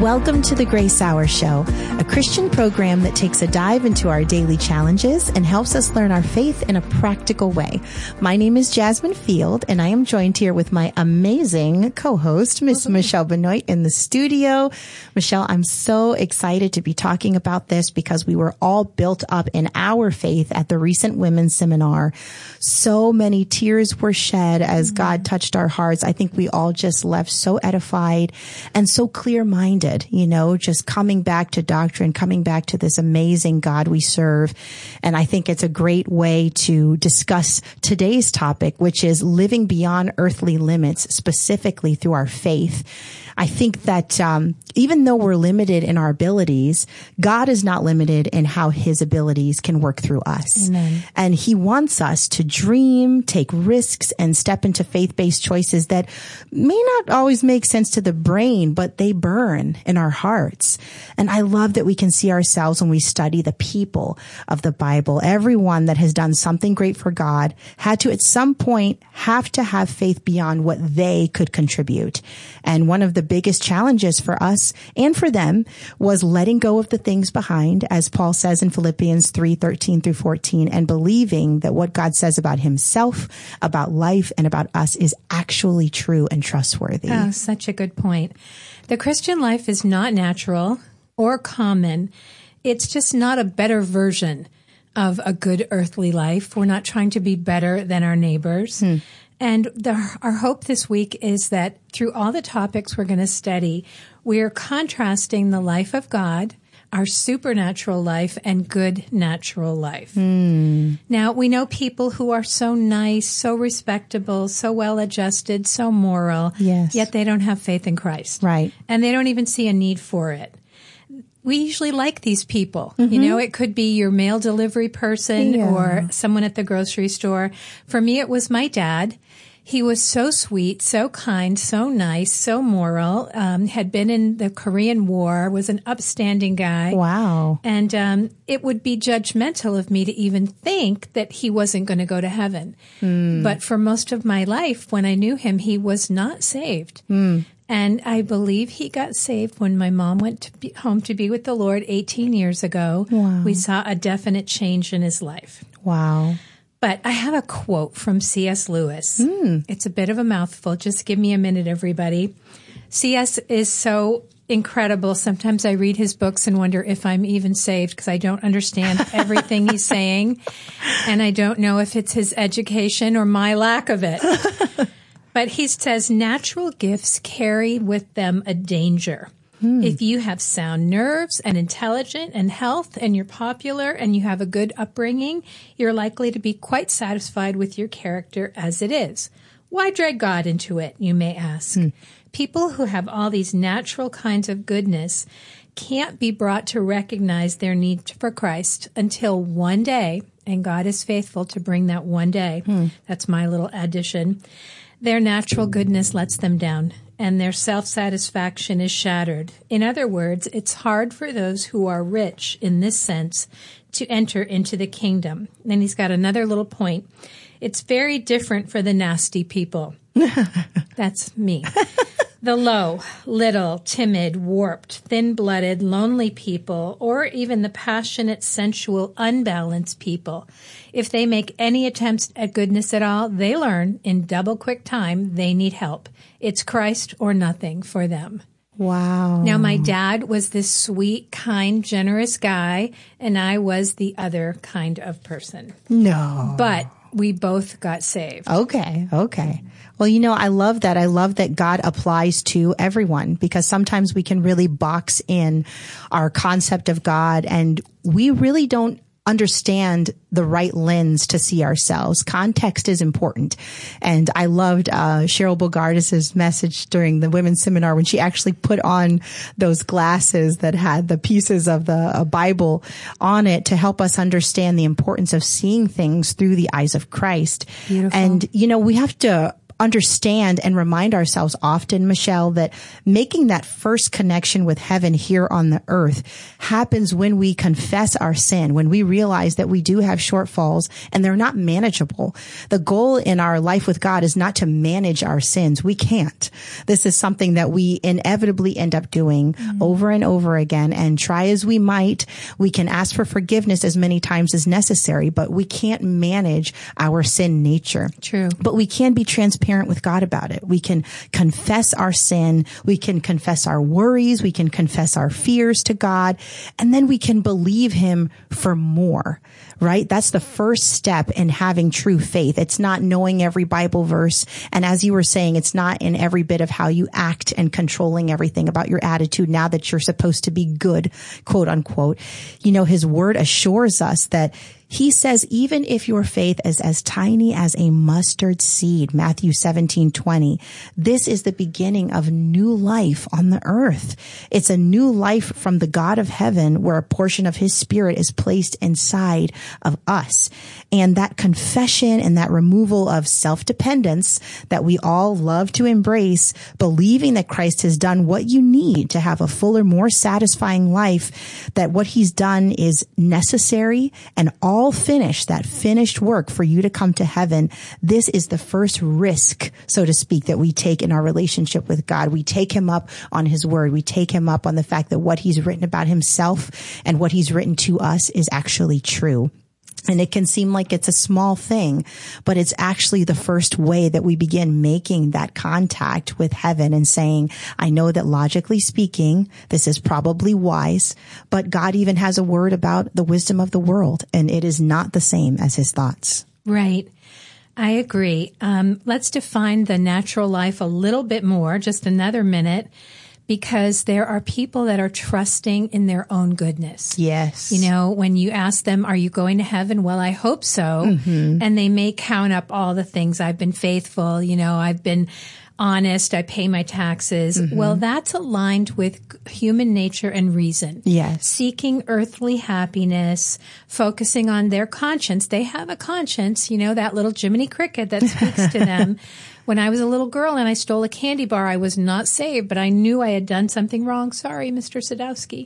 Welcome to the Grace Hour Show, a Christian program that takes a dive into our daily challenges and helps us learn our faith in a practical way. My name is Jasmine Field, and I am joined here with my amazing co-host, Miss Michelle Benoit, in the studio. Michelle, I'm so excited to be talking about this because we were all built up in our faith at the recent women's seminar. So many tears were shed as God touched our hearts. I think we all just left so edified and so clear-minded, you know, just coming back to doctrine, coming back to this amazing God we serve. And I think it's a great way to discuss today's topic, which is living beyond earthly limits, specifically through our faith. I think that even though we're limited in our abilities, God is not limited in how his abilities can work through us. Amen. And he wants us to dream, take risks, and step into faith-based choices that may not always make sense to the brain, but they burn in our hearts. And I love that we can see ourselves when we study the people of the Bible. Everyone that has done something great for God had to, at some point, have to have faith beyond what they could contribute. And one of the biggest challenges for us and for them was letting go of the things behind, as Paul says in Philippians 3:13 through 14, and believing that what God says about himself, about life, and about us is actually true and trustworthy. Oh, such a good point. The Christian life is not natural or common. It's just not a better version of a good earthly life. We're not trying to be better than our neighbors. And our hope this week is that through all the topics we're going to study, we are contrasting the life of God, our supernatural life, and good natural life. Now, we know people who are so nice, so respectable, so well-adjusted, so moral, yet they don't have faith in Christ. Right. And they don't even see a need for it. We usually like these people. You know, it could be your mail delivery person or someone at the grocery store. For me, it was my dad. He was so sweet, so kind, so nice, so moral, had been in the Korean War, was an upstanding guy. Wow. And it would be judgmental of me to even think that he wasn't going to go to heaven. But for most of my life, when I knew him, he was not saved. And I believe he got saved when my mom went home to be with the Lord 18 years ago. Wow. We saw a definite change in his life. Wow. But I have a quote from C.S. Lewis. It's a bit of a mouthful. Just give me a minute, everybody. C.S. is so incredible. Sometimes I read his books and wonder if I'm even saved because I don't understand everything he's saying. And I don't know if it's his education or my lack of it. But he says, natural gifts carry with them a danger. If you have sound nerves and intelligent and health and you're popular and you have a good upbringing, you're likely to be quite satisfied with your character as it is. Why drag God into it, you may ask? People who have all these natural kinds of goodness can't be brought to recognize their need for Christ until one day, and God is faithful to bring that one day. That's my little addition. Their natural goodness lets them down, and their self-satisfaction is shattered. In other words, it's hard for those who are rich in this sense to enter into the kingdom. Then he's got another little point. It's very different for the nasty people. That's me. The low, little, timid, warped, thin-blooded, lonely people, or even the passionate, sensual, unbalanced people. If they make any attempts at goodness at all, they learn in double quick time they need help. It's Christ or nothing for them. Wow. Now, my dad was this sweet, kind, generous guy, and I was the other kind of person. No. But we both got saved. Okay. Well, you know, I love that. I love that God applies to everyone because sometimes we can really box in our concept of God and we really don't understand the right lens to see ourselves. Context is important. And I loved Cheryl Bogardus's message during the women's seminar when she actually put on those glasses that had the pieces of the Bible on it to help us understand the importance of seeing things through the eyes of Christ. Beautiful. And, you know, we have to understand and remind ourselves often, Michelle, that making that first connection with heaven here on the earth happens when we confess our sin, when we realize that we do have shortfalls and they're not manageable. The goal in our life with God is not to manage our sins. We can't. This is something that we inevitably end up doing over and over again, and try as we might, we can ask for forgiveness as many times as necessary, but we can't manage our sin nature. True. But we can be transparent with God about it. We can confess our sin. We can confess our worries. We can confess our fears to God. And then we can believe him for more, right? That's the first step in having true faith. It's not knowing every Bible verse. And as you were saying, it's not in every bit of how you act and controlling everything about your attitude now that you're supposed to be good, quote unquote. You know, his word assures us that he says, even if your faith is as tiny as a mustard seed, Matthew 17:20, this is the beginning of new life on the earth. It's a new life from the God of heaven where a portion of his spirit is placed inside of us. And that confession and that removal of self-dependence that we all love to embrace, believing that Christ has done what you need to have a fuller, more satisfying life, that what he's done is necessary and all finished, that finished work for you to come to heaven. This is the first risk, so to speak, that we take in our relationship with God. We take him up on his word. We take him up on the fact that what he's written about himself and what he's written to us is actually true. And it can seem like it's a small thing, but it's actually the first way that we begin making that contact with heaven and saying, I know that logically speaking, this is probably wise, but God even has a word about the wisdom of the world, and it is not the same as his thoughts. Right. I agree. Let's define the natural life a little bit more, just another minute. Because there are people that are trusting in their own goodness. Yes. You know, when you ask them, are you going to heaven? Well, I hope so. Mm-hmm. And they may count up all the things. I've been faithful. You know, I've been honest. I pay my taxes. Mm-hmm. Well, that's aligned with human nature and reason. Yes. Seeking earthly happiness, focusing on their conscience. They have a conscience, you know, that little Jiminy Cricket that speaks to them. When I was a little girl and I stole a candy bar, I was not saved, but I knew I had done something wrong. Sorry, Mr. Sadowski.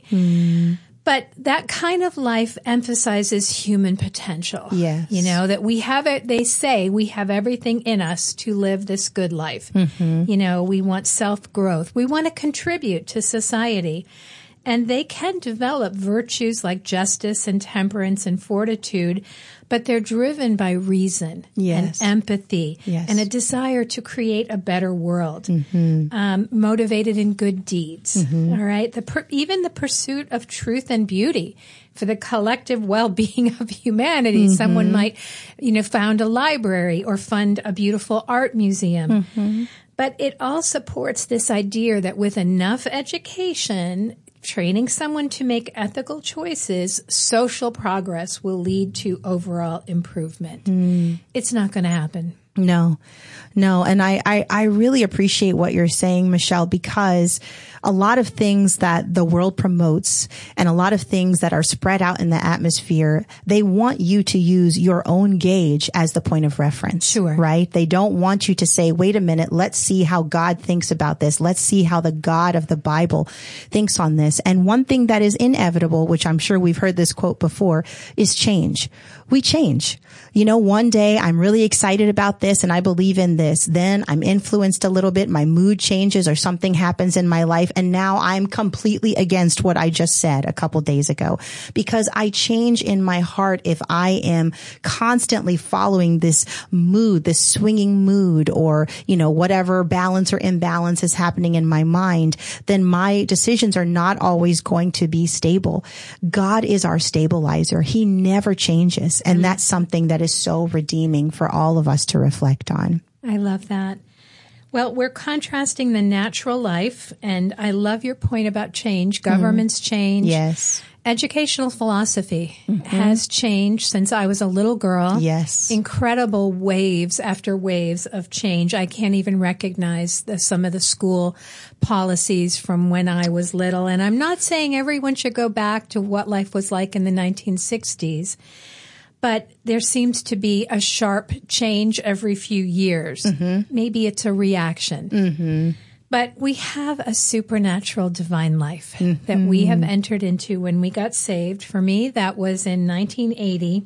But that kind of life emphasizes human potential. Yes. You know, that we have it, they say we have everything in us to live this good life. Mm-hmm. You know, we want self-growth. We want to contribute to society. And they can develop virtues like justice and temperance and fortitude, but they're driven by reason and empathy and a desire to create a better world, motivated in good deeds. All right. Even the pursuit of truth and beauty for the collective well-being of humanity. Someone might, you know, found a library or fund a beautiful art museum. But it all supports this idea that with enough education, training someone to make ethical choices, social progress will lead to overall improvement. It's not going to happen. No. And I really appreciate what you're saying, Michelle, because a lot of things that the world promotes and a lot of things that are spread out in the atmosphere, they want you to use your own gauge as the point of reference. Sure. Right? They don't want you to say, wait a minute, let's see how God thinks about this. Let's see how the God of the Bible thinks on this. And one thing that is inevitable, which I'm sure we've heard this quote before, is change. We change. You know, one day I'm really excited about this and I believe in this. Then I'm influenced a little bit. My mood changes or something happens in my life. And now I'm completely against what I just said a couple days ago because I change in my heart if I am constantly following this mood, this swinging mood or, you know, whatever balance or imbalance is happening in my mind, then my decisions are not always going to be stable. God is our stabilizer. He never changes. And that's something that is so redeeming for all of us to reflect on. I love that. Well, we're contrasting the natural life, and I love your point about change. Governments change. Yes. Educational philosophy has changed since I was a little girl. Yes. Incredible waves after waves of change. I can't even recognize some of the school policies from when I was little. And I'm not saying everyone should go back to what life was like in the 1960s. but there seems to be a sharp change every few years. Maybe it's a reaction. But we have a supernatural divine life that we have entered into when we got saved. For me, that was in 1980.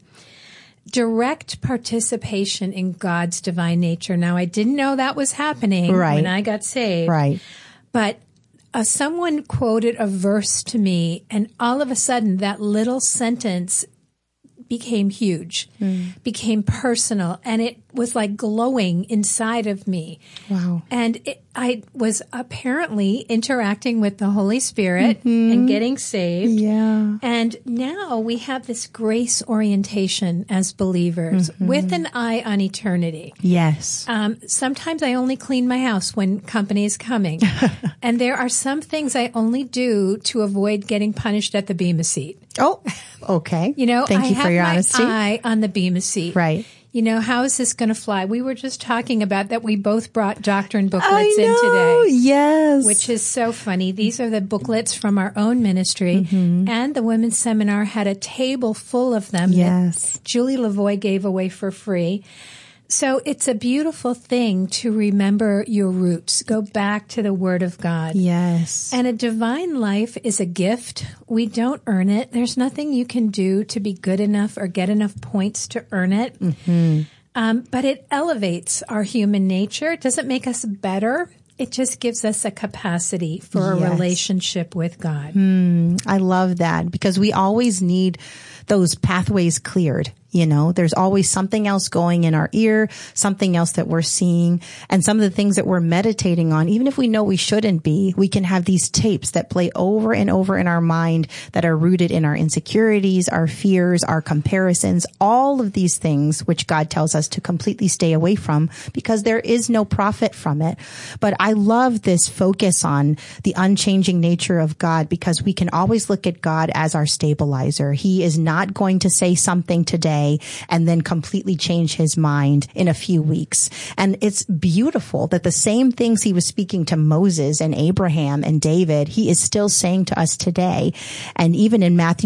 Direct participation in God's divine nature. Now, I didn't know that was happening when I got saved. But someone quoted a verse to me, and all of a sudden that little sentence became huge, became personal, and it was like glowing inside of me. Wow. And I was apparently interacting with the Holy Spirit and getting saved. Yeah. And now we have this grace orientation as believers with an eye on eternity. Yes. Sometimes I only clean my house when company is coming. And there are some things I only do to avoid getting punished at the Bema seat. Oh, okay. You know, Thank you for your honesty. I have my eye on the Bema seat. Right. You know, how is this going to fly? We were just talking about that. We both brought doctrine booklets in today. Yes. Which is so funny. These are the booklets from our own ministry. And the women's seminar had a table full of them that Julie Lavoie gave away for free. So it's a beautiful thing to remember your roots. Go back to the Word of God. Yes. And a divine life is a gift. We don't earn it. There's nothing you can do to be good enough or get enough points to earn it. But it elevates our human nature. It doesn't make us better. It just gives us a capacity for a relationship with God. I love that, because we always need those pathways cleared. You know, there's always something else going in our ear, something else that we're seeing, and some of the things that we're meditating on, even if we know we shouldn't be, we can have these tapes that play over and over in our mind that are rooted in our insecurities, our fears, our comparisons, all of these things which God tells us to completely stay away from, because there is no profit from it. But I love this focus on the unchanging nature of God, because we can always look at God as our stabilizer. He is not going to say something today and then completely change his mind in a few weeks. And it's beautiful that the same things he was speaking to Moses and Abraham and David, he is still saying to us today. And even in Matthew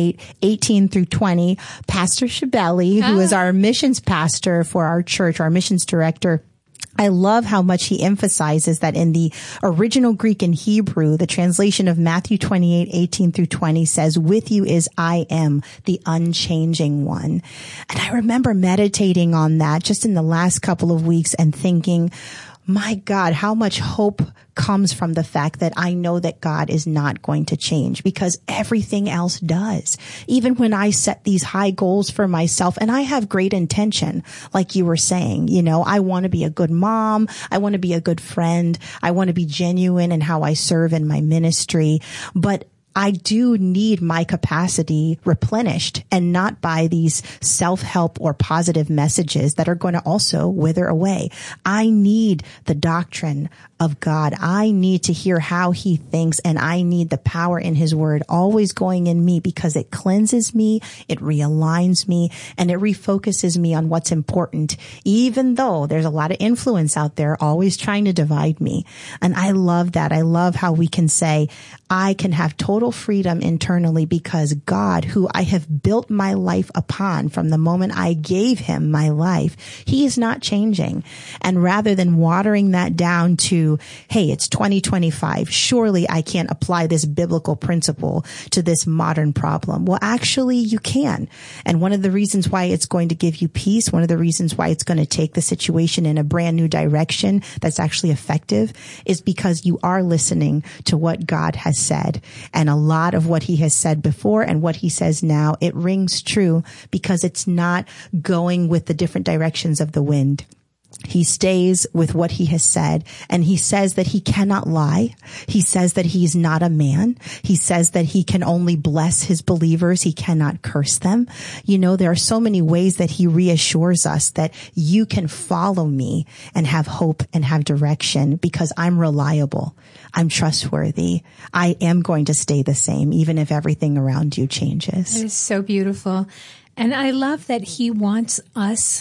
28:18 through 20, Pastor Shabelli, who is our missions pastor for our church, our missions director, I love how much he emphasizes that in the original Greek and Hebrew, the translation of Matthew 28:18 through 20 says, "With you is I am, the unchanging one." And I remember meditating on that just in the last couple of weeks and thinking, my God, how much hope comes from the fact that I know that God is not going to change, because everything else does. Even when I set these high goals for myself, and I have great intention, like you were saying, you know, I want to be a good mom. I want to be a good friend. I want to be genuine in how I serve in my ministry. But I do need my capacity replenished, and not by these self-help or positive messages that are going to also wither away. I need the doctrine of God. I need to hear how he thinks, and I need the power in his word always going in me, because it cleanses me, it realigns me, and it refocuses me on what's important, even though there's a lot of influence out there always trying to divide me. And I love that. I love how we can say, I can have total freedom internally, because God, who I have built my life upon from the moment I gave him my life, he is not changing. And rather than watering that down to, hey, it's 2025, surely I can't apply this biblical principle to this modern problem. Well, actually you can. And one of the reasons why it's going to give you peace, one of the reasons why it's going to take the situation in a brand new direction that's actually effective, is because you are listening to what God has said. And a lot of what he has said before and what he says now, it rings true, because it's not going with the different directions of the wind. He stays with what he has said, and he says that he cannot lie. He says that he's not a man. He says that he can only bless his believers. He cannot curse them. You know, there are so many ways that he reassures us that you can follow me and have hope and have direction, because I'm reliable. I'm trustworthy. I am going to stay the same, even if everything around you changes. That is so beautiful. And I love that he wants us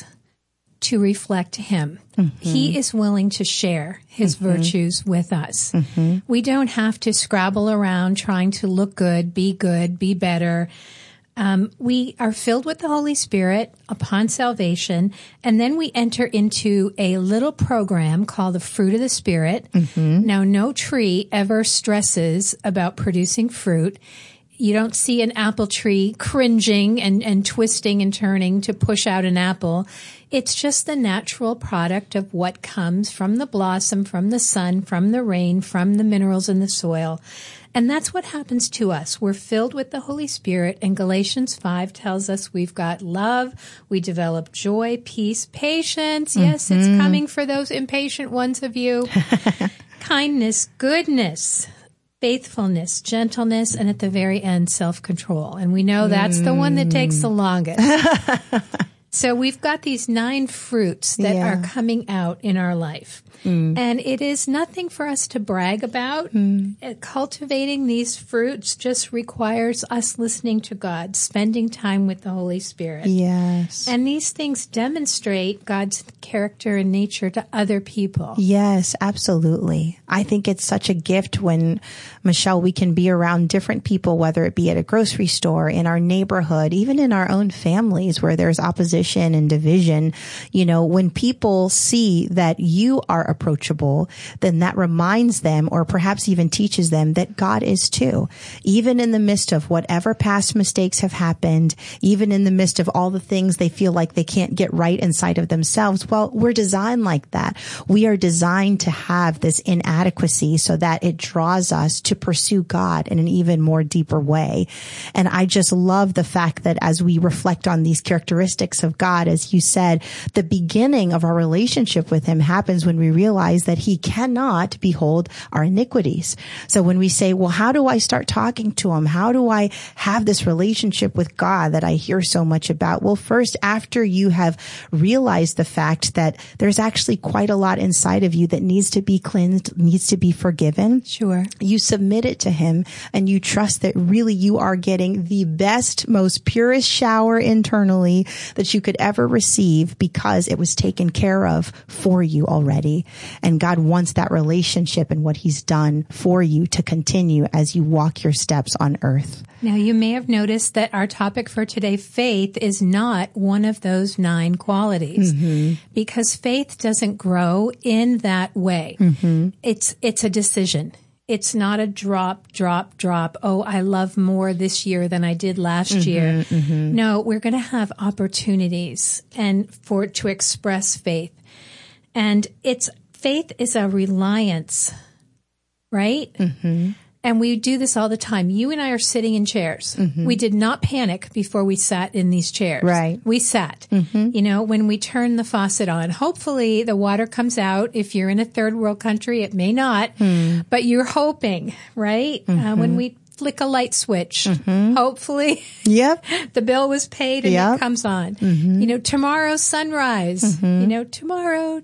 to reflect him. He is willing to share his virtues with us. We don't have to scrabble around trying to look good, be better. We are filled with the Holy Spirit upon salvation, and then we enter into a little program called the Fruit of the Spirit. Now, no tree ever stresses about producing fruit. You don't see an apple tree cringing and twisting and turning to push out an apple. It's just the natural product of what comes from the blossom, from the sun, from the rain, from the minerals in the soil. And that's what happens to us. We're filled with the Holy Spirit, and Galatians 5 tells us we've got love, we develop joy, peace, patience. Yes, it's coming for those impatient ones of you. Kindness, goodness, faithfulness, gentleness, and at the very end, self-control. And we know that's the one that takes the longest. So we've got these 9 fruits that are coming out in our life. And it is nothing for us to brag about. Cultivating these fruits just requires us listening to God, spending time with the Holy Spirit. Yes. And these things demonstrate God's character and nature to other people. Yes, absolutely. I think it's such a gift when, Michelle, we can be around different people, whether it be at a grocery store, in our neighborhood, even in our own families where there's opposition and division. You know, when people see that you are approachable, then that reminds them, or perhaps even teaches them, that God is too. Even in the midst of whatever past mistakes have happened, even in the midst of all the things they feel like they can't get right inside of themselves, well, we're designed like that. We are designed to have this inadequacy so that it draws us to pursue God in an even more deeper way. And I just love the fact that as we reflect on these characteristics of God, as you said, the beginning of our relationship with Him happens when we realize that He cannot behold our iniquities. So when we say, well, how do I start talking to Him? How do I have this relationship with God that I hear so much about? Well, first, after you have realized the fact that there's actually quite a lot inside of you that needs to be cleansed, needs to be forgiven. Sure. You submit it to Him and you trust that really you are getting the best, most purest shower internally that you could ever receive because it was taken care of for you already. And God wants that relationship and what He's done for you to continue as you walk your steps on earth. Now, you may have noticed that our topic for today, faith, is not one of those 9 qualities because faith doesn't grow in that way. It's a decision. It's not a drop. Oh, I love more this year than I did last year. No, we're going to have opportunities and to express faith. And faith is a reliance, right? And we do this all the time. You and I are sitting in chairs. We did not panic before we sat in these chairs. Right. We sat. You know, when we turn the faucet on, hopefully the water comes out. If you're in a third world country, it may not, but you're hoping, right? When we flick a light switch, hopefully the bill was paid and it comes on. You know, tomorrow's sunrise, you know, tomorrow.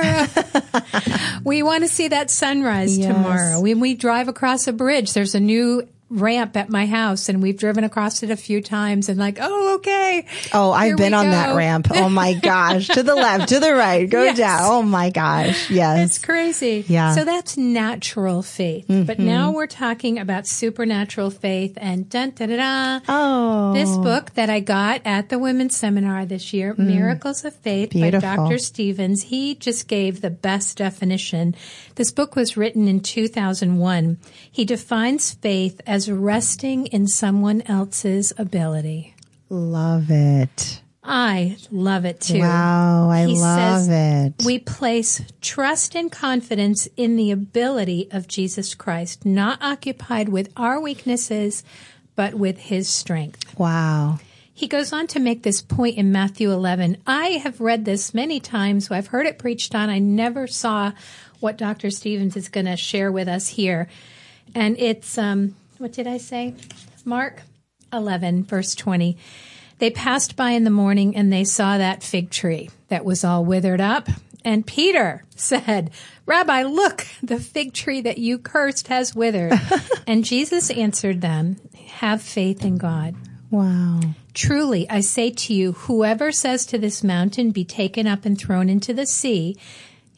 We want to see that sunrise tomorrow. When we drive across a bridge, there's a new ramp at my house and we've driven across it a few times and like, oh, okay. Oh, I've been on that ramp. Oh my gosh. To the left, to the right, go down. Oh my gosh. Yes. It's crazy. Yeah. So that's natural faith. But now we're talking about supernatural faith and dun da da da. Oh. This book that I got at the women's seminar this year, Miracles of Faith by Dr. Stevens, he just gave the best definition. This book was written in 2001. He defines faith as resting in someone else's ability. Love it. I love it too. Wow, I love it. We place trust and confidence in the ability of Jesus Christ, not occupied with our weaknesses, but with His strength. Wow. He goes on to make this point in Matthew 11. I have read this many times. I've heard it preached on. I never saw what Dr. Stevens is going to share with us here. And it's, what did I say? Mark 11, verse 20. They passed by in the morning and they saw that fig tree that was all withered up. And Peter said, Rabbi, look, the fig tree that you cursed has withered. And Jesus answered them, have faith in God. Wow. Truly, I say to you, whoever says to this mountain, be taken up and thrown into the sea,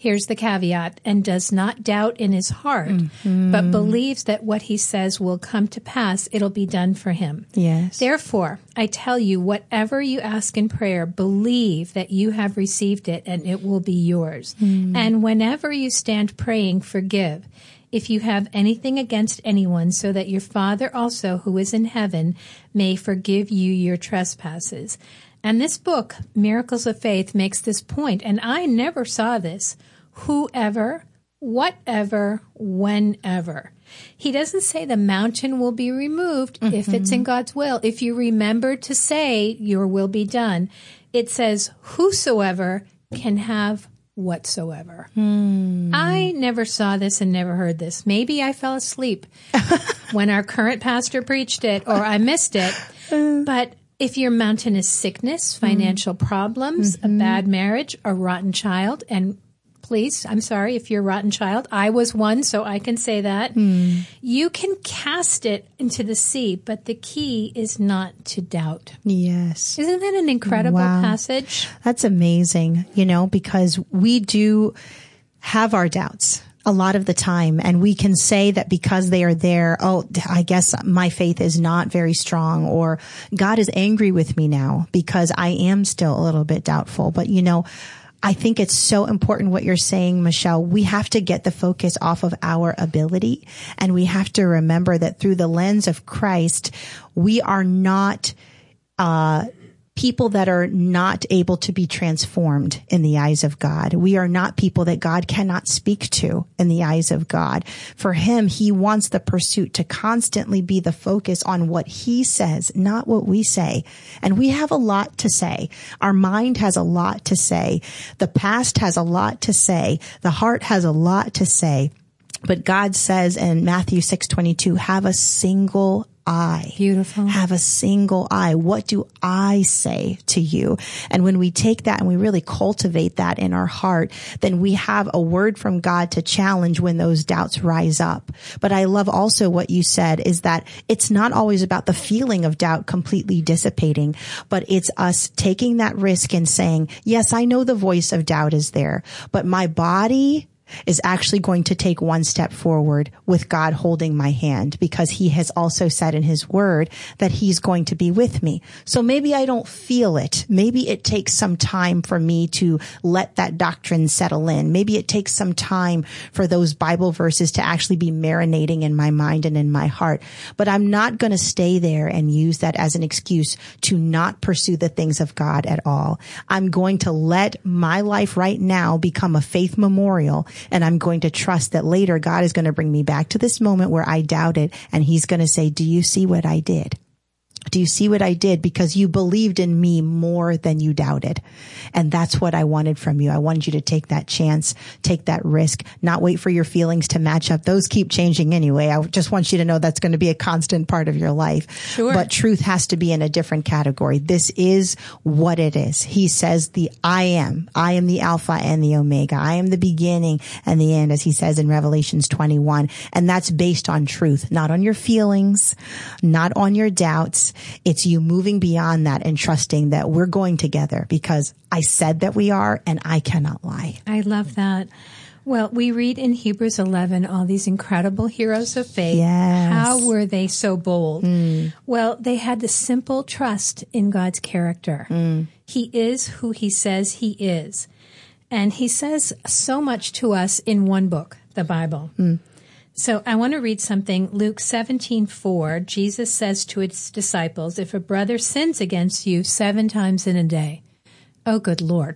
here's the caveat, and does not doubt in his heart, but believes that what he says will come to pass, it'll be done for him. Yes. Therefore, I tell you, whatever you ask in prayer, believe that you have received it and it will be yours. And whenever you stand praying, forgive if you have anything against anyone, so that your Father also, who is in heaven, may forgive you your trespasses. And this book, Miracles of Faith, makes this point, and I never saw this. Whoever, whatever, whenever. He doesn't say the mountain will be removed if it's in God's will. If you remember to say, your will be done. It says, whosoever can have whatsoever. I never saw this and never heard this. Maybe I fell asleep when our current pastor preached it, or I missed it. But if your mountain is sickness, financial problems, a bad marriage, a rotten child, and please, I'm sorry if you're a rotten child. I was one, so I can say that. You can cast it into the sea, but the key is not to doubt. Yes. Isn't that an incredible passage? That's amazing, because we do have our doubts a lot of the time, and we can say that because they are there, oh, I guess my faith is not very strong, or God is angry with me now because I am still a little bit doubtful. But I think it's so important what you're saying, Michelle. We have to get the focus off of our ability, and we have to remember that through the lens of Christ, we are not people that are not able to be transformed in the eyes of God. We are not people that God cannot speak to in the eyes of God. For him, he wants the pursuit to constantly be the focus on what he says, not what we say. And we have a lot to say. Our mind has a lot to say. The past has a lot to say. The heart has a lot to say. But God says in Matthew 6:22, have a single eye. Beautiful. Have a single eye. What do I say to you? And when we take that and we really cultivate that in our heart, then we have a word from God to challenge when those doubts rise up. But I love also what you said is that it's not always about the feeling of doubt completely dissipating, but it's us taking that risk and saying, yes, I know the voice of doubt is there, but my body is actually going to take one step forward with God holding my hand, because he has also said in his word that he's going to be with me. So maybe I don't feel it. Maybe it takes some time for me to let that doctrine settle in. Maybe it takes some time for those Bible verses to actually be marinating in my mind and in my heart. But I'm not going to stay there and use that as an excuse to not pursue the things of God at all. I'm going to let my life right now become a faith memorial. And I'm going to trust that later God is going to bring me back to this moment where I doubted, and he's going to say, do you see what I did? Do you see what I did? Because you believed in me more than you doubted. And that's what I wanted from you. I wanted you to take that chance, take that risk, not wait for your feelings to match up. Those keep changing anyway. I just want you to know that's going to be a constant part of your life. Sure. But truth has to be in a different category. This is what it is. He says I am the Alpha and the Omega. I am the beginning and the end, as he says in Revelations 21. And that's based on truth, not on your feelings, not on your doubts. It's you moving beyond that and trusting that we're going together because I said that we are, and I cannot lie. I love that. Well, we read in Hebrews 11 all these incredible heroes of faith. Yes. How were they so bold? Well, they had the simple trust in God's character. He is who he says he is. And he says so much to us in one book, the Bible. So I want to read something. Luke 17:4, Jesus says to his disciples, if a brother sins against you 7 times in a day, oh, good Lord,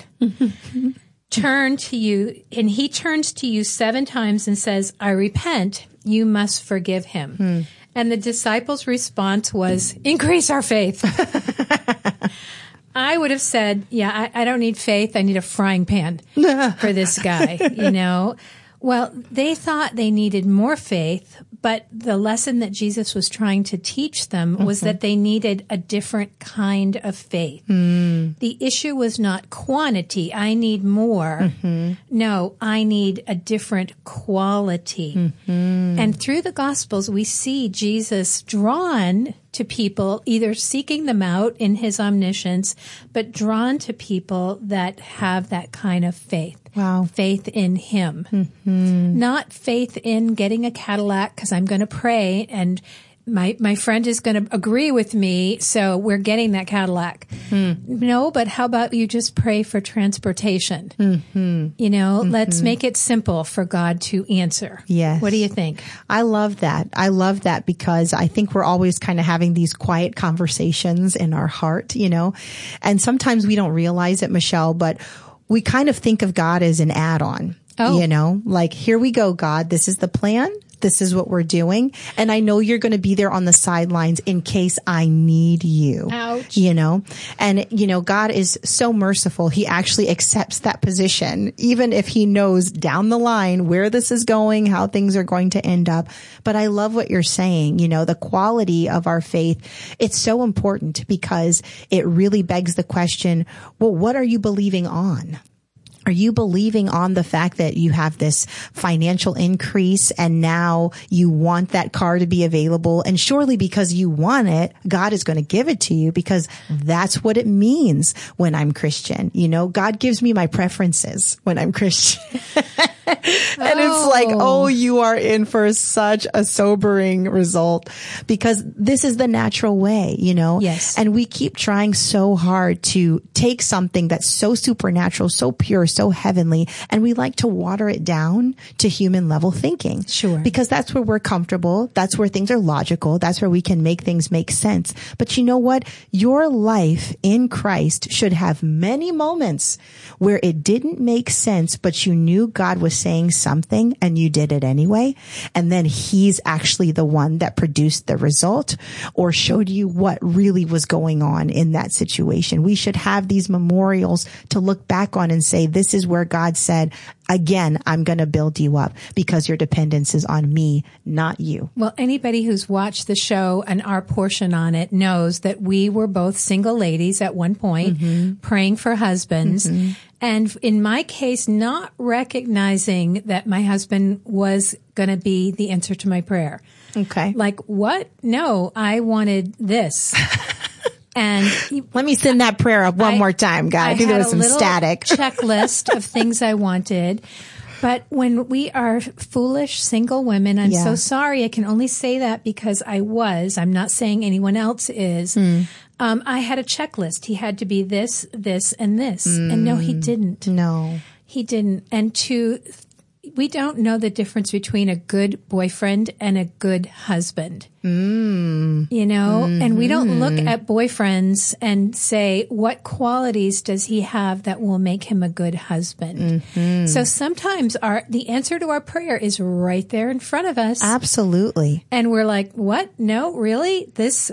turn to you, and he turns to you 7 times and says, I repent, you must forgive him. And the disciples' response was, increase our faith. I would have said, yeah, I don't need faith. I need a frying pan for this guy, Well, they thought they needed more faith, but the lesson that Jesus was trying to teach them was that they needed a different kind of faith. The issue was not quantity. I need more. No, I need a different quality. And through the Gospels, we see Jesus drawn to people, either seeking them out in his omniscience, but drawn to people that have that kind of faith. Wow. Faith in him. Not faith in getting a Cadillac because I'm going to pray and my friend is going to agree with me, so we're getting that Cadillac. No, but how about you just pray for transportation? You know, let's make it simple for God to answer. Yes. What do you think? I love that. I love that because I think we're always kind of having these quiet conversations in our heart, you know, and sometimes we don't realize it, Michelle, but we kind of think of God as an add-on, you know, like, here we go, God, this is the plan. This is what we're doing. And I know you're going to be there on the sidelines in case I need you. Ouch. You know, and you know, God is so merciful. He actually accepts that position, even if he knows down the line where this is going, how things are going to end up. But I love what you're saying. You know, the quality of our faith, it's so important because it really begs the question, well, what are you believing on? Are you believing on the fact that you have this financial increase and now you want that car to be available? And surely because you want it, God is going to give it to you because that's what it means when I'm Christian. You know, God gives me my preferences when I'm Christian. And it's like, oh, you are in for such a sobering result because this is the natural way, you know? Yes. And we keep trying so hard to take something that's so supernatural, so pure, so heavenly, and we like to water it down to human level thinking. Sure. Because that's where we're comfortable. That's where things are logical. That's where we can make things make sense. But you know what? Your life in Christ should have many moments where it didn't make sense, but you knew God was saying something and you did it anyway. And then he's actually the one that produced the result or showed you what really was going on in that situation. We should have these memorials to look back on and say, this is where God said, again, I'm going to build you up because your dependence is on me, not you. Well, anybody who's watched the show and our portion on it knows that we were both single ladies at one point praying for husbands. And in my case, not recognizing that my husband was going to be the answer to my prayer. Okay. Like, what? No, I wanted this. And let me send that prayer up one more time, God. I think there was some static. Checklist of things I wanted. But when we are foolish single women, I'm so sorry. I can only say that because I'm not saying anyone else is. I had a checklist. He had to be this, this, and this. And no, he didn't. No. He didn't. And we don't know the difference between a good boyfriend and a good husband. You know, and we don't look at boyfriends and say, what qualities does he have that will make him a good husband? So sometimes the answer to our prayer is right there in front of us. Absolutely. And we're like, what? No, really?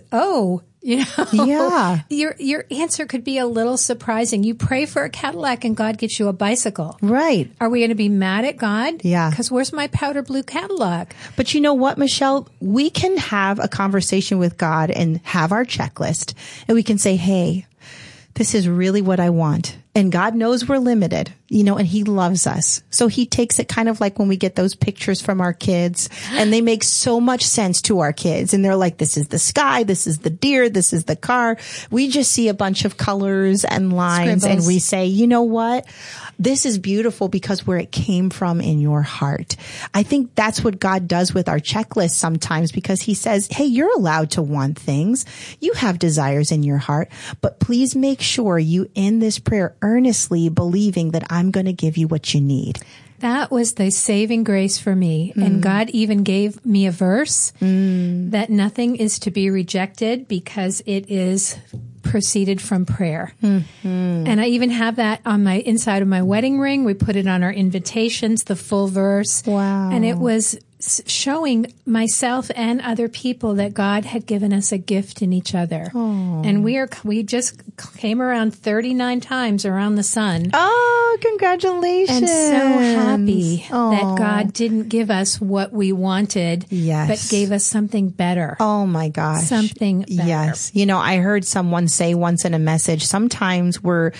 You know, yeah. Your answer could be a little surprising. You pray for a Cadillac and God gets you a bicycle. Right. Are we going to be mad at God? Yeah. Because where's my powder blue Cadillac? But you know what, Michelle? We can have a conversation with God and have our checklist and we can say, hey, this is really what I want. And God knows we're limited, you know, and he loves us. So he takes it kind of like when we get those pictures from our kids and they make so much sense to our kids. And they're like, this is the sky. This is the deer. This is the car. We just see a bunch of colors and lines and we say, you know what? This is beautiful because where it came from in your heart. I think that's what God does with our checklist sometimes because he says, hey, you're allowed to want things. You have desires in your heart, but please make sure you end this prayer earnestly believing that I'm going to give you what you need. That was the saving grace for me. And God even gave me a verse that nothing is to be rejected because it is proceeded from prayer. And I even have that on my inside of my wedding ring. We put it on our invitations, the full verse. Wow. And it was showing myself and other people that God had given us a gift in each other. Oh. And we just came around 39 times around the sun. Oh, congratulations. And so happy that God didn't give us what we wanted, but gave us something better. Oh my gosh. Something better. Yes. You know, I heard someone say once in a message, sometimes we're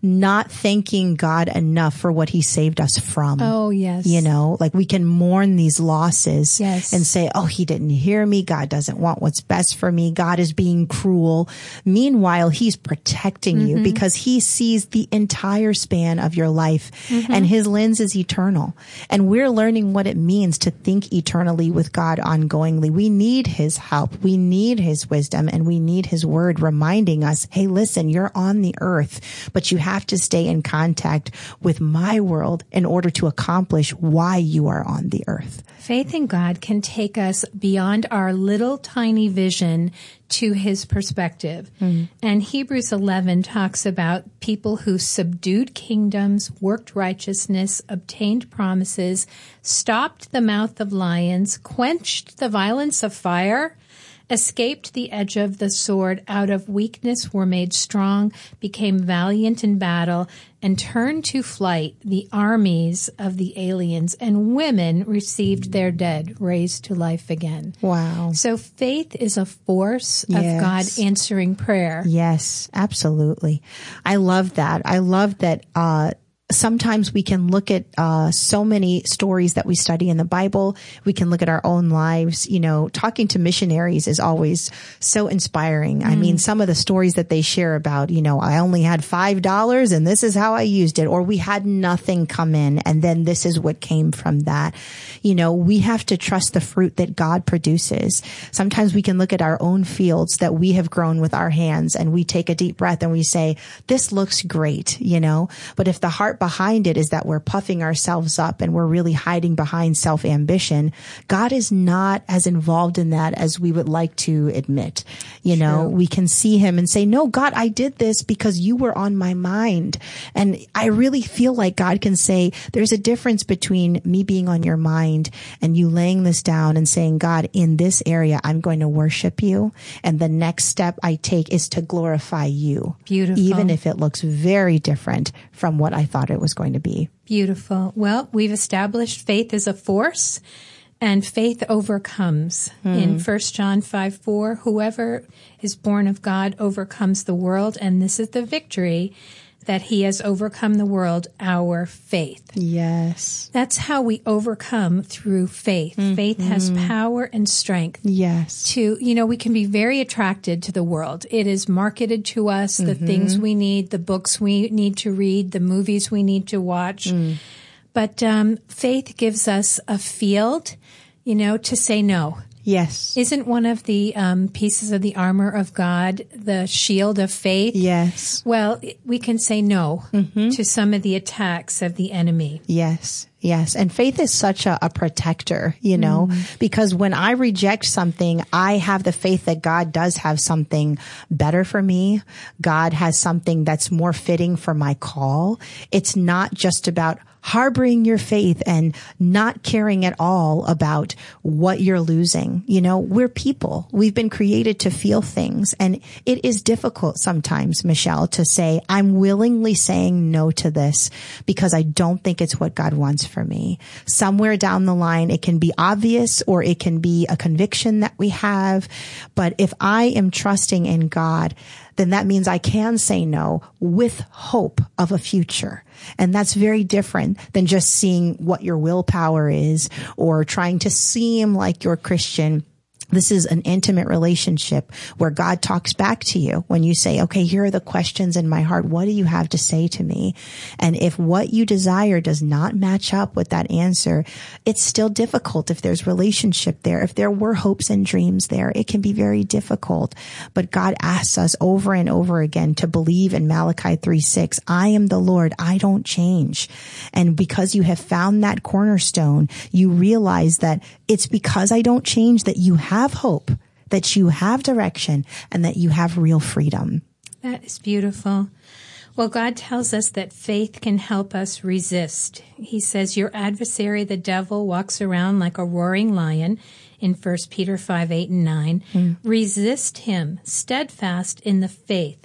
not thanking God enough for what he saved us from. Oh, yes. You know, like we can mourn these losses Yes. and say, oh, he didn't hear me. God doesn't want what's best for me. God is being cruel. Meanwhile, he's protecting you because he sees the entire span of your life and his lens is eternal. And we're learning what it means to think eternally with God ongoingly. We need his help. We need his wisdom and we need his word reminding us, hey, listen, you're on the earth, but you have to stay in contact with my world in order to accomplish why you are on the earth. Faith in God can take us beyond our little tiny vision to his perspective. And Hebrews 11 talks about people who subdued kingdoms, worked righteousness, obtained promises, stopped the mouth of lions, quenched the violence of fire, escaped the edge of the sword, out of weakness were made strong, became valiant in battle, and turned to flight the armies of the aliens, and women received their dead raised to life again. Wow. So faith is a force of God answering prayer. Yes, absolutely. I love that. I love that, sometimes we can look at so many stories that we study in the Bible. We can look at our own lives. You know, talking to missionaries is always so inspiring. I mean, some of the stories that they share about, you know, I only had $5 and this is how I used it, or we had nothing come in and then this is what came from that. You know, we have to trust the fruit that God produces. Sometimes we can look at our own fields that we have grown with our hands and we take a deep breath and we say, this looks great, you know, but if the heart behind it is that we're puffing ourselves up and we're really hiding behind self-ambition, God is not as involved in that as we would like to admit. You know, we can see him and say, no, God, I did this because you were on my mind. And I really feel like God can say, there's a difference between me being on your mind and you laying this down and saying, God, in this area, I'm going to worship you. And the next step I take is to glorify you. Beautiful. Even if it looks very different from what I thought it was going to be. Beautiful. Well, we've established faith as a force and faith overcomes. In 1 John 5:4, whoever is born of God overcomes the world. And this is the victory that he has overcome the world, our faith. Yes. That's how we overcome through faith. Faith has power and strength. Yes. To, you know, we can be very attracted to the world. It is marketed to us, the things we need, the books we need to read, the movies we need to watch. But faith gives us a field, you know, to say no. Yes. Isn't one of the pieces of the armor of God the shield of faith? Yes. Well, we can say no to some of the attacks of the enemy. Yes. Yes. And faith is such a protector, you know, because when I reject something, I have the faith that God does have something better for me. God has something that's more fitting for my call. It's not just about harboring your faith and not caring at all about what you're losing. You know, we're people. We've been created to feel things. And it is difficult sometimes, Michelle, to say, I'm willingly saying no to this because I don't think it's what God wants for me. Somewhere down the line, it can be obvious or it can be a conviction that we have. But if I am trusting in God, then that means I can say no with hope of a future. And that's very different than just seeing what your willpower is or trying to seem like you're Christian. This is an intimate relationship where God talks back to you when you say, okay, here are the questions in my heart. What do you have to say to me? And if what you desire does not match up with that answer, it's still difficult if there's relationship there. If there were hopes and dreams there, it can be very difficult. But God asks us over and over again to believe in Malachi 3:6. I am the Lord. I don't change. And because you have found that cornerstone, you realize that it's because I don't change that you have hope, that you have direction, and that you have real freedom. That is beautiful. Well, God tells us that faith can help us resist. He says, your adversary, the devil, walks around like a roaring lion in 1 Peter 5:8 and 9. Resist him, steadfast in the faith.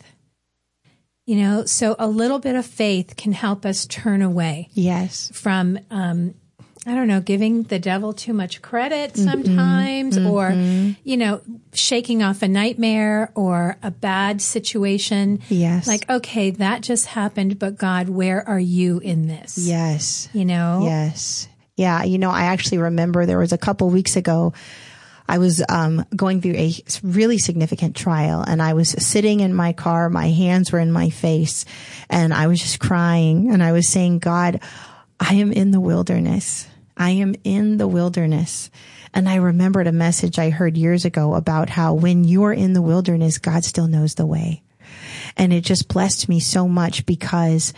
You know, so a little bit of faith can help us turn away. Yes. From I don't know, giving the devil too much credit sometimes, or, shaking off a nightmare or a bad situation. Yes. Like, okay, that just happened, but God, where are you in this? Yes. Yes. Yeah. I actually remember there was a couple weeks ago, I was going through a really significant trial, and I was sitting in my car. My hands were in my face, and I was just crying, and I was saying, God, I am in the wilderness. I am in the wilderness. And I remembered a message I heard years ago about how when you're in the wilderness, God still knows the way. And it just blessed me so much because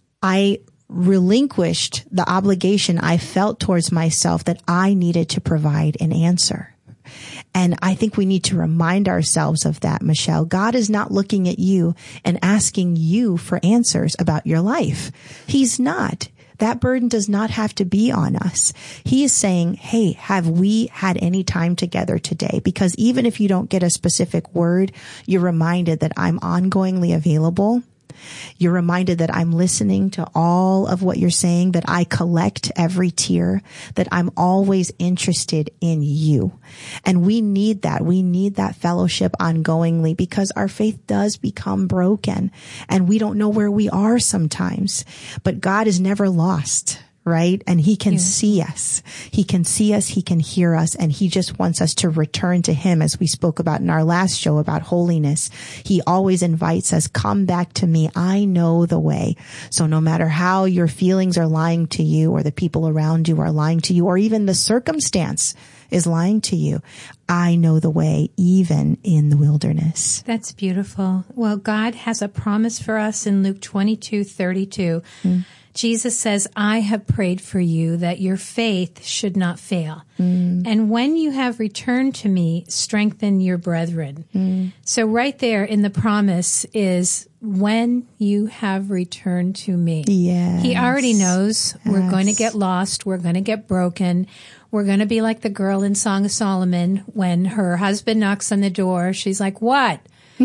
I relinquished the obligation I felt towards myself that I needed to provide an answer. And I think we need to remind ourselves of that, Michelle. God is not looking at you and asking you for answers about your life. He's not. That burden does not have to be on us. He is saying, hey, have we had any time together today? Because even if you don't get a specific word, you're reminded that I'm ongoingly available. You're reminded that I'm listening to all of what you're saying, that I collect every tear, that I'm always interested in you. And we need that. We need that fellowship ongoingly because our faith does become broken and we don't know where we are sometimes. But God is never lost. Right? And he can see us. He can see us. He can hear us. And he just wants us to return to him, as we spoke about in our last show about holiness. He always invites us, come back to me. I know the way. So no matter how your feelings are lying to you, or the people around you are lying to you, or even the circumstance is lying to you, I know the way, even in the wilderness. That's beautiful. Well, God has a promise for us in Luke 22:32. Jesus says, I have prayed for you that your faith should not fail. And when you have returned to me, strengthen your brethren. So right there in the promise is when you have returned to me. Yes. He already knows we're going to get lost. We're going to get broken. We're going to be like the girl in Song of Solomon when her husband knocks on the door. She's like, what?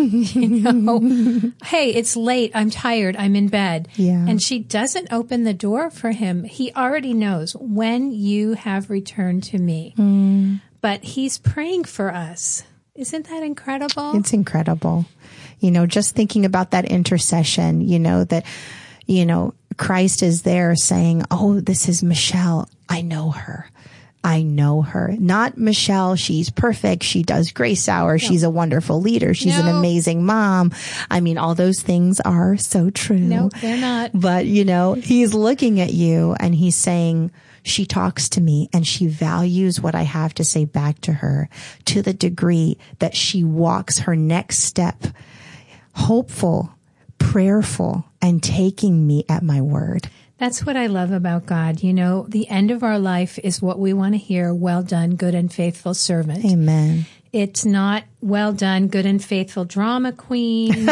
Hey, it's late. I'm tired. I'm in bed. Yeah. And she doesn't open the door for him. He already knows when you have returned to me. But he's praying for us. Isn't that incredible? It's incredible. Just thinking about that intercession, that, Christ is there saying, oh, this is Michelle. I know her. I know her. Not Michelle. She's perfect. She does Grace Hour. No. She's a wonderful leader. She's an amazing mom. I mean, all those things are so true. No, they're not. But, he's looking at you and he's saying, she talks to me and she values what I have to say back to her to the degree that she walks her next step, hopeful, prayerful, and taking me at my word. That's what I love about God. The end of our life is what we want to hear. Well done, good and faithful servant. Amen. It's not well done, good and faithful drama queen.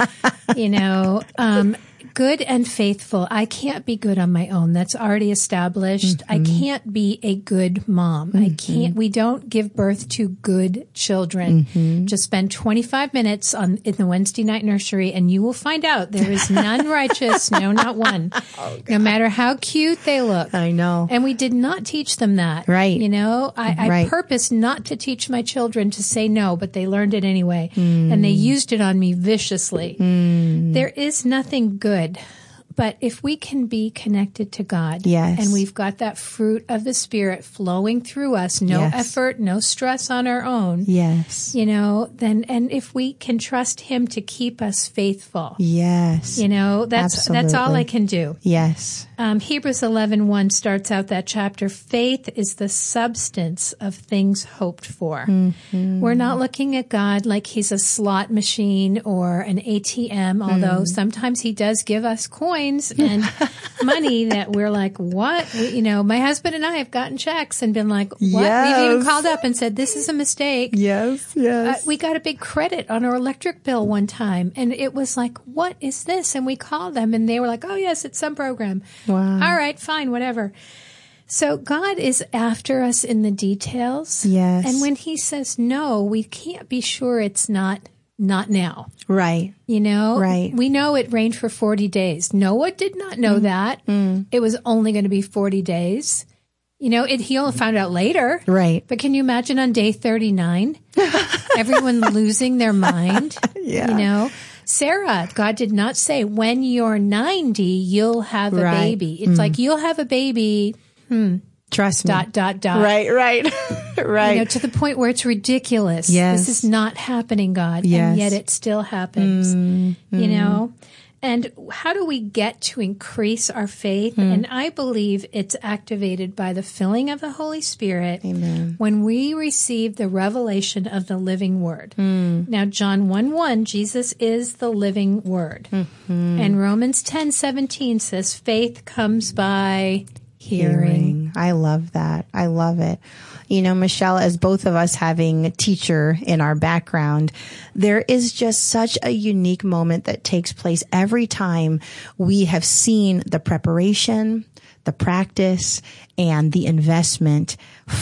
Good and faithful. I can't be good on my own. That's already established. I can't be a good mom. We don't give birth to good children. Just spend 25 minutes in the Wednesday night nursery and you will find out there is none righteous. No, not one. No matter how cute they look. I know. And we did not teach them that. Right. I purposed not to teach my children to say no, but they learned it anyway. And they used it on me viciously. There is nothing good. But if we can be connected to God, and we've got that fruit of the Spirit flowing through us, no effort, no stress on our own, then, and if we can trust Him to keep us faithful, that's all I can do. Yes. Hebrews 11:1 starts out that chapter. Faith is the substance of things hoped for. We're not looking at God like He's a slot machine or an ATM, although sometimes He does give us coins and money that we're like, what? My husband and I have gotten checks and been like, what? We've even called up and said, this is a mistake. Yes. We got a big credit on our electric bill one time. And it was like, what is this? And we called them and they were like, oh, yes, it's some program. Wow. All right, fine, whatever. So God is after us in the details. Yes. And when He says no, we can't be sure it's not now. Right. Right. We know it rained for 40 days. Noah did not know that. It was only going to be 40 days. He only found out later. Right. But can you imagine on day 39, everyone losing their mind? Yeah. Sarah, God did not say, when you're 90, you'll have a baby. It's like, you'll have a baby. Trust me. ... Right. To the point where it's ridiculous. Yes. This is not happening, God. Yes. And yet it still happens. And how do we get to increase our faith? And I believe it's activated by the filling of the Holy Spirit. Amen. When we receive the revelation of the living word. Now, John 1:1, Jesus is the living word. And Romans 10:17 says, faith comes by hearing. I love that. I love it. Michelle, as both of us having a teacher in our background, there is just such a unique moment that takes place every time we have seen the preparation, the practice, and the investment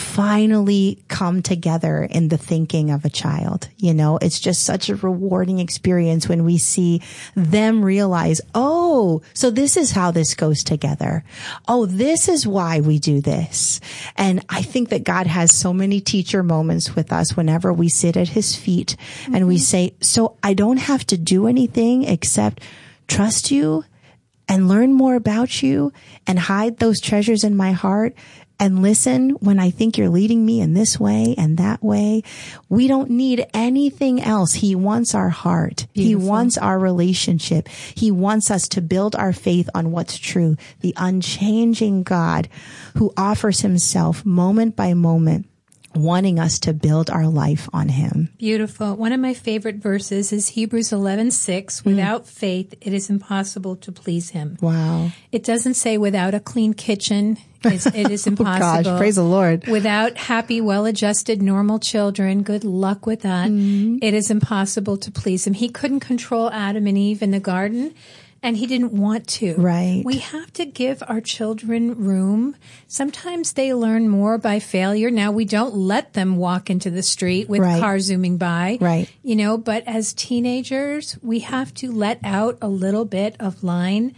finally come together in the thinking of a child. It's just such a rewarding experience when we see them realize, oh, so this is how this goes together. Oh, this is why we do this. And I think that God has so many teacher moments with us whenever we sit at his feet and we say, so I don't have to do anything except trust you and learn more about you and hide those treasures in my heart and listen when I think you're leading me in this way and that way. We don't need anything else. He wants our heart. Beautiful. He wants our relationship. He wants us to build our faith on what's true. The unchanging God who offers himself moment by moment, wanting us to build our life on him. Beautiful. One of my favorite verses is Hebrews 11:6. Without faith, it is impossible to please him. Wow. It doesn't say without a clean kitchen. It is impossible. Oh gosh, praise the Lord. Without happy, well-adjusted, normal children, good luck with that. It is impossible to please him. He couldn't control Adam and Eve in the garden. And he didn't want to. Right. We have to give our children room. Sometimes they learn more by failure. Now, we don't let them walk into the street with cars zooming by. Right. But as teenagers, we have to let out a little bit of line.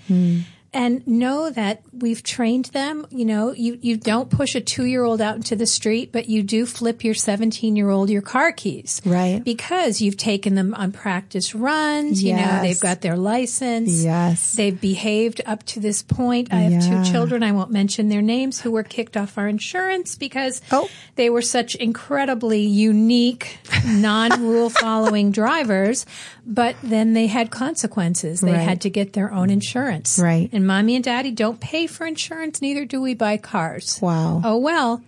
And know that we've trained them. You don't push a 2-year-old out into the street, but you do flip your 17-year-old your car keys. Right. Because you've taken them on practice runs. Yes. They've got their license. Yes. They've behaved up to this point. I have 2 children. I won't mention their names who were kicked off our insurance because they were such incredibly unique, non-rule following drivers. But then they had consequences. They had to get their own insurance. Right. And mommy and daddy don't pay for insurance, neither do we buy cars. Wow. Oh, well,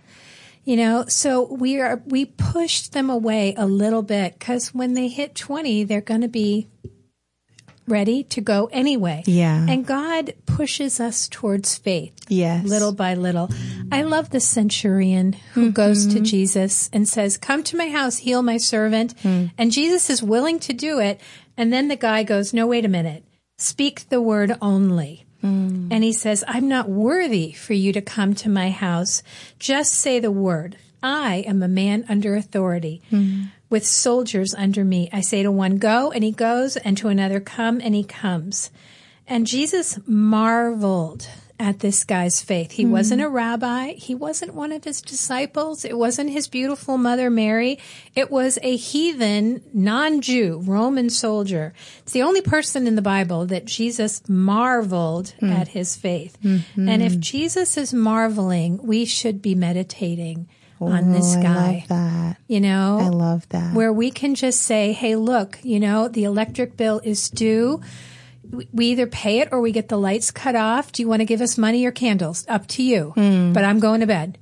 so we pushed them away a little bit because when they hit 20, they're going to be ready to go anyway. Yeah. And God pushes us towards faith. Yes. Little by little. I love the centurion who goes to Jesus and says, come to my house, heal my servant. And Jesus is willing to do it. And then the guy goes, no, wait a minute. Speak the word only. And he says, I'm not worthy for you to come to my house. Just say the word. I am a man under authority with soldiers under me. I say to one, go, and he goes, and to another, come, and he comes. And Jesus marveled at this guy's faith. He wasn't a rabbi. He wasn't one of his disciples. It wasn't his beautiful mother, Mary. It was a heathen, non-Jew, Roman soldier. It's the only person in the Bible that Jesus marveled at his faith. And if Jesus is marveling, we should be meditating on this guy. I love that. I love that. Where we can just say, hey, look, the electric bill is due. We either pay it or we get the lights cut off. Do you want to give us money or candles? Up to you. But I'm going to bed.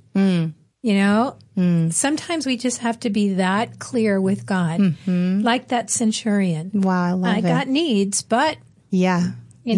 Sometimes we just have to be that clear with God. Like that centurion. Wow, I love it. I got needs, but yeah.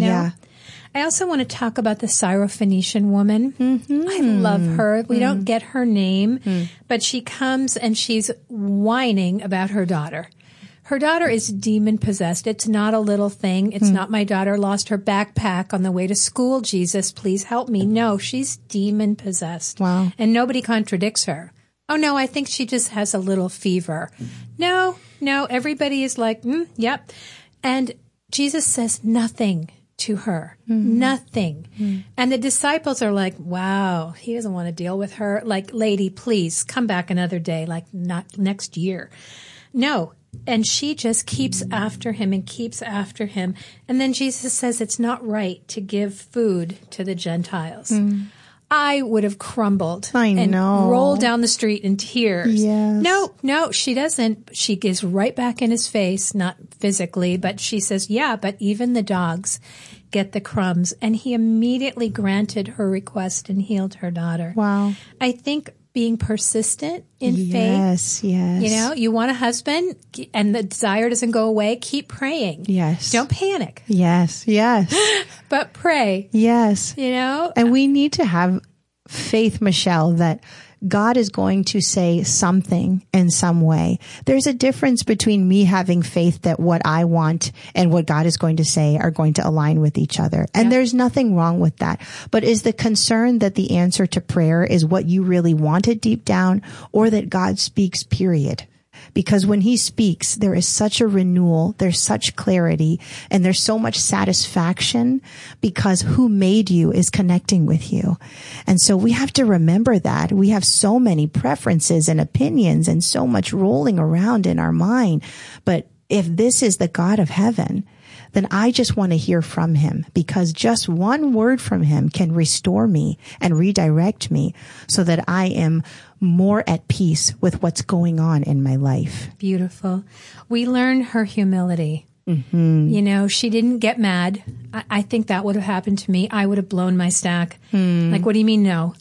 I also want to talk about the Syrophoenician woman. I love her. We don't get her name, but she comes and she's whining about her daughter. Her daughter is demon possessed. It's not a little thing. It's not my daughter lost her backpack on the way to school. Jesus, please help me. No, she's demon possessed. Wow. And nobody contradicts her. Oh no, I think she just has a little fever. No, everybody is like, yep. And Jesus says nothing. to her. Nothing. And the disciples are like, wow, he doesn't want to deal with her. Like, lady, please come back another day, like not next year. No. And she just keeps after him and keeps after him. And then Jesus says it's not right to give food to the Gentiles. I would have crumbled and rolled down the street in tears. Yes. No, she doesn't. She gives right back in his face, not physically, but she says, yeah, but even the dogs get the crumbs. And he immediately granted her request and healed her daughter. Wow. I think being persistent in faith. Yes. You know, you want a husband and the desire doesn't go away, keep praying. Yes. Don't panic. Yes. But pray. Yes. You know? And we need to have faith, Michelle, that God is going to say something in some way. There's a difference between me having faith that what I want and what God is going to say are going to align with each other. And there's nothing wrong with that. But is the concern that the answer to prayer is what you really wanted deep down, or that God speaks, period? Because when he speaks, there is such a renewal, there's such clarity, and there's so much satisfaction because who made you is connecting with you. And so we have to remember that. We have so many preferences and opinions and so much rolling around in our mind. But if this is the God of heaven, then I just want to hear from him, because just one word from him can restore me and redirect me so that I am more at peace with what's going on in my life. Beautiful. We learn her humility. You know, she didn't get mad. I think that would have happened to me. I would have blown my stack. Like, what do you mean no?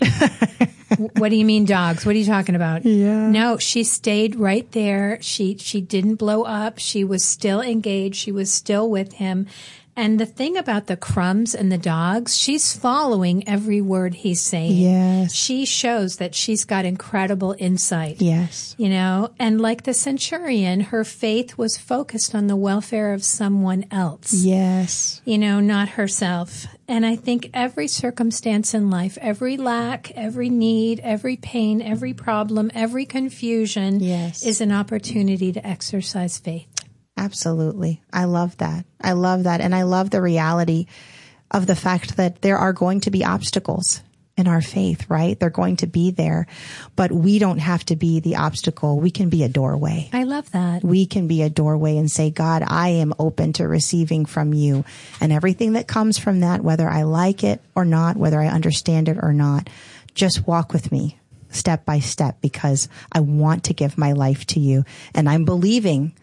What do you mean dogs? What are you talking about? Yeah. No, she stayed right there. She didn't blow up. She was still engaged. She was still with him. And the thing about the crumbs and the dogs, she's following every word he's saying. Yes. She shows that she's got incredible insight. Yes. You know, and like the centurion, her faith was focused on the welfare of someone else. Yes. You know, not herself. And I think every circumstance in life, every lack, every need, every pain, every problem, every confusion is an opportunity to exercise faith. Absolutely. I love that. I love that. And I love the reality of the fact that there are going to be obstacles in our faith, right? They're going to be there, but we don't have to be the obstacle. We can be a doorway. I love that. We can be a doorway and say, God, I am open to receiving from you. And everything that comes from that, whether I like it or not, whether I understand it or not, just walk with me step by step, because I want to give my life to you. And I'm believing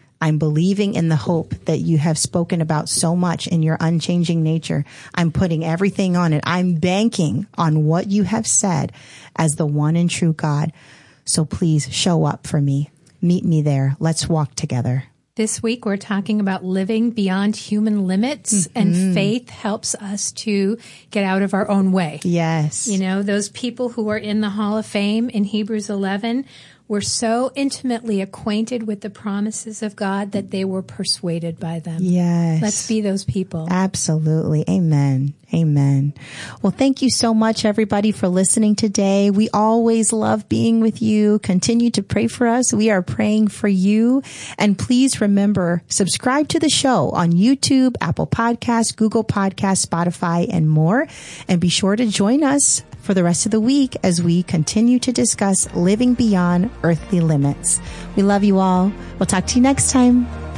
in the hope that you have spoken about so much in your unchanging nature. I'm putting everything on it. I'm banking on what you have said as the one and true God. So please show up for me. Meet me there. Let's walk together. This week, we're talking about living beyond human limits, and faith helps us to get out of our own way. Yes. You know, those people who are in the Hall of Fame in Hebrews 11 were so intimately acquainted with the promises of God that they were persuaded by them. Yes. Let's be those people. Absolutely. Amen. Amen. Well, thank you so much, everybody, for listening today. We always love being with you. Continue to pray for us. We are praying for you. And please remember, subscribe to the show on YouTube, Apple Podcasts, Google Podcasts, Spotify, and more. And be sure to join us for the rest of the week as we continue to discuss living beyond earthly limits. We love you all. We'll talk to you next time.